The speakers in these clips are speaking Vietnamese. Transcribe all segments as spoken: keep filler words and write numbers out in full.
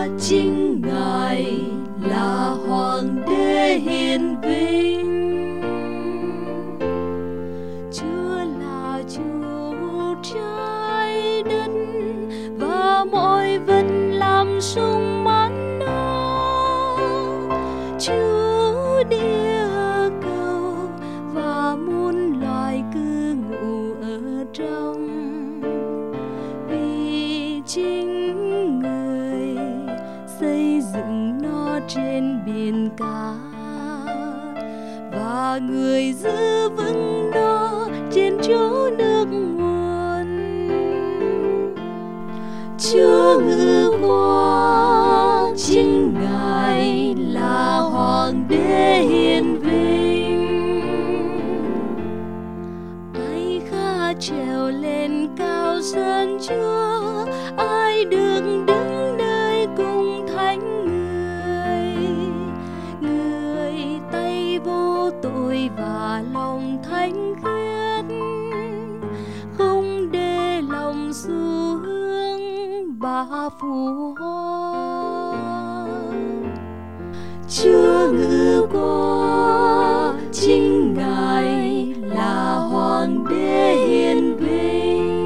chính Ngài là Hoàng đế hiền vinh. Chúa là Chủ trái đất và mọi vật làm sung mãn nó. Chúa địa cầu và muôn loài cư ngụ ở trong. Vì chính Người xây dựng nó trên biển cả và Người giữ vững nó trên chỗ nước nguồn. Chúa ngự qua, chính Ngài là Hoàng đế hiền vinh. Ai khá trèo lên cao sơn Chúa, ai được đứng nơi cùng thánh Người. Người tay vô tội và lòng thánh khiết, không để lòng xu hướng bà phù hoa. Chúa ngự qua, chính Ngài là Hoàng đế hiền vinh.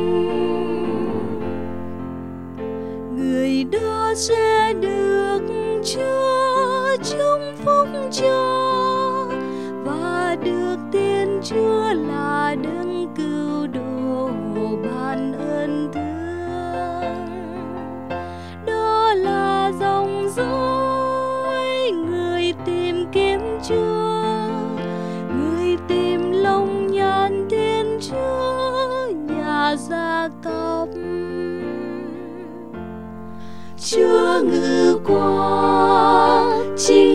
Người đó sẽ được Chúa chúc phúc cho, và được Thiên Chúa là đấng cứu độ ban ơn thương. Đó là dòng dõi người tìm kiếm Chúa, người tìm lòng nhàn Thiên Chúa, nhà Gia Cốp. Chúa ngự qua, chính